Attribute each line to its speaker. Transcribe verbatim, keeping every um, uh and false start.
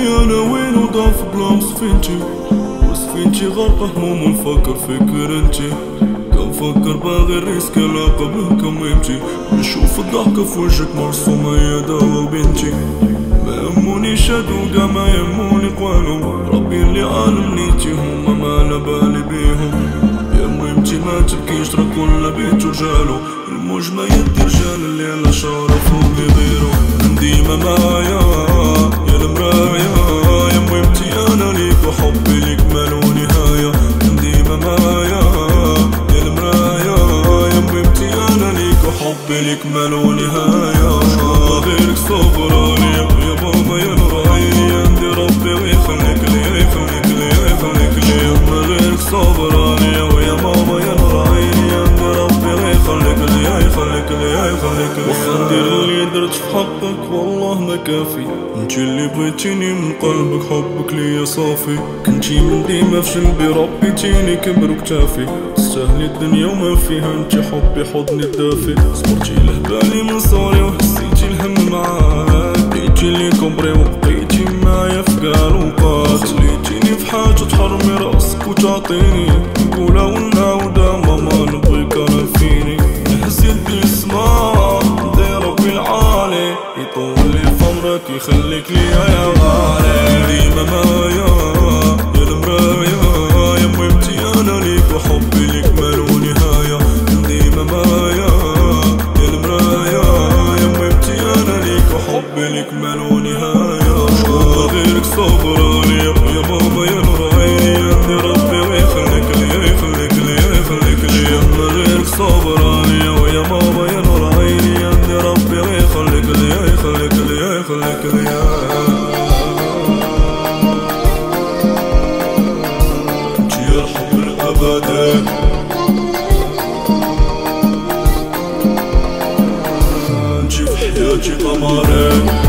Speaker 1: انا وين وضعف بلا سفينتي، وسفينتي غرقة هموم ونفكر فكر انتي. كنفكر باغي الريسك لا قبل كميمتي، نشوف الضحكة في وجهك مرسومة يا دوا بنتي. ما يهمونيش هادو كاع ما يهموني قوالهم، ربي اللي عالم نيتي هما ما على بالي بيهم. يا ميمتي ما تبكيش راه كل بيت رجالو، الموج ما يدي رجال اللي على شرفو بغيرو. ديما معايا يا المرايا يا ميمتي انا ليك وحبي ليك مالو نهاية. ديما معايا يا المرايا يا ميمتي انا ليك وحبي ليك مالو نهاية. غيرك صبراني يا بابا يا نراي، عندي ربي ويخليك لي يخليك لي يخليك لي. غيرك صبراني ويا بابا يا نراي، عندي ربي ويخليك لي يخليك لي يخليك لي. وخا ندير اللي درت في حقك والله ما كافي، انتي اللي بغيتيني من قلبك حبك ليا صافي. كنتي من ديما في جنبي ربيتيني كبر وكتافي، تستاهلي الدنيا وما فيها انتي حبي حضني الدافي. صبرتي لهبالي من صغري وحسيتي الهم معاك، بقيتي لي كومبري وبقيتي معايا في كاع الوقات. خليتيني في حاجة تحرمي راسك وتعطيني، نقولها ونعاودها ماما نبغيك انا فيني. نهز يدي للسما ندعي ربي العالي يطول لي في عمرك يخليك ليا يا غالي. ديما معايا يا المرايا يا ميمتي انا ليك وحبي ليك مالو نهاية. ديما معايا يا المرايا يا ميمتي انا ليك وحبي ليك مالو نهاية. غيرك صبراني يا بابا يا نراي، عندي ربي ويخليك لي يخليك لي يخليك لي. غيرك صبراني ويا بابا يا نراي، عندي ربي ويخليك لي يخليك لي يخليك لي. انتي يرحم الابد، انتي في حياتي قمرين.